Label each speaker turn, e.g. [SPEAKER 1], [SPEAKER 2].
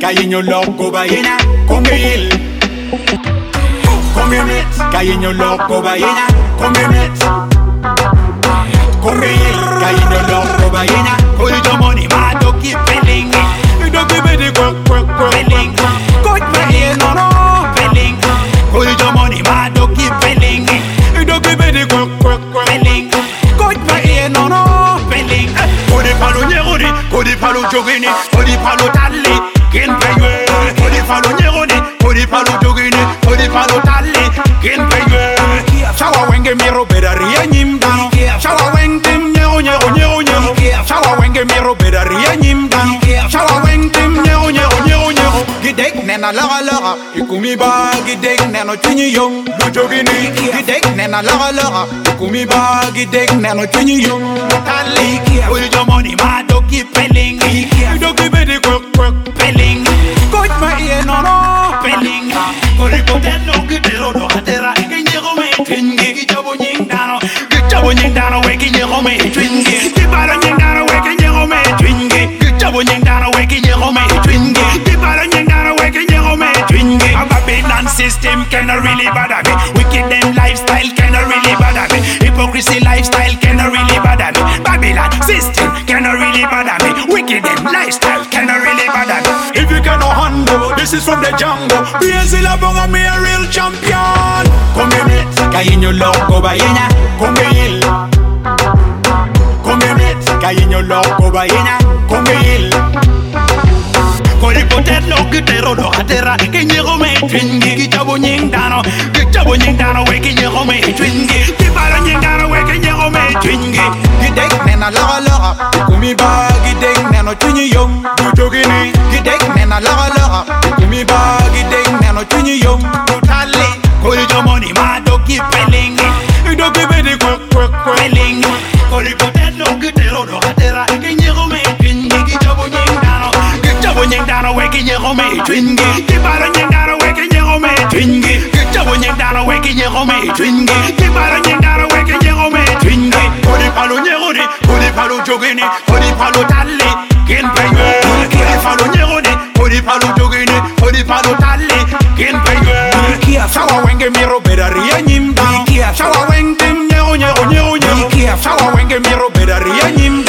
[SPEAKER 1] Cariño loco ballena, con él. Con él, cariño loco ballena, con él. Con él, cariño loco ballena. Hold your money, man, don't keep feeling. Don't give me the feeling. Good my no no feeling. Hold your money, man, don't keep feeling. Don't give me the feeling. Good my no no feeling. Odi palo nyeroni, odi palo jogini, odi palo tali. Ken paywe, odi palo nyeroni, odi palo jogini, odi palo tali. Ken paywe. Shawa wenge miro bedaria nyimdano. Shawa wenge nyero nyero nyero nyero. Shawa wenge miro bedaria nyimdano. Shawa wenge nyero nyero nyero nyero. Gidek nena lara lara, ikumi ba gidek neno chini yong. Lujogini, gidek nena lara lara, ikumi ba gidek neno chini yong. Tali, hold your money, man, don't keep feeling. Don't give me the feeling. Coach my ear, no no feeling. Kori kote no kitero no hatera. Kinyero me twingi, kichabo nyingdano. Kichabo nyingdano we kinyero me twingi. Kibalo nyingdano we kinyero me twingi. Kichabo nyingdano we kinyero me twingi. Kibalo nyingdano we kinyero me twingi. A Babylon system cannot really bother me. Wicked them lifestyle cannot really bother me. Hypocrisy lifestyle cannot really bother me. Babylon system cannot really bother me. Wicked them lifestyle cannot really bother me. If you cannot handle, this is from the jungle. Brazil abonga me a real champion. Come in it, cariño loco ballena. Come in. Come in it, cariño loco ballena. Come in. Kori potet no kitero no hatera. Kinyero me twingi, kichabo nyingdano. Kichabo nyingdano we kinyero me twingi. Kibalo nyingdano we kinyero me twingi. Gidek nena lara lara, ikumi ba gidek neno chini yong. Lujogini, gidek nena lara lara, ikumi ba gidek neno chini yong. Tali, hold your money, man, don't keep feeling. Don't give me the feeling. Kori potet no kitero no hatera. Kinyero me twingi, kichabo nyingdano. Kichabo nyingdano we kinyero me twingi. Kibalo nyingdano we kinyero me twingi. Kichabo nyingdano we kinyero me twingi. Kibalo nyingdano we kinyero me twingi. Odi palo nyeroni, odi palo jogini, odi palo tali. Ken paywe. Odi palo nyeroni, odi palo jogini, odi palo tali. Ken paywe. Shawa wenge miro bedaria nyimdano. Shawa wenge nyero nyero nyero nyero. Shawa wenge miro bedaria nyimdano.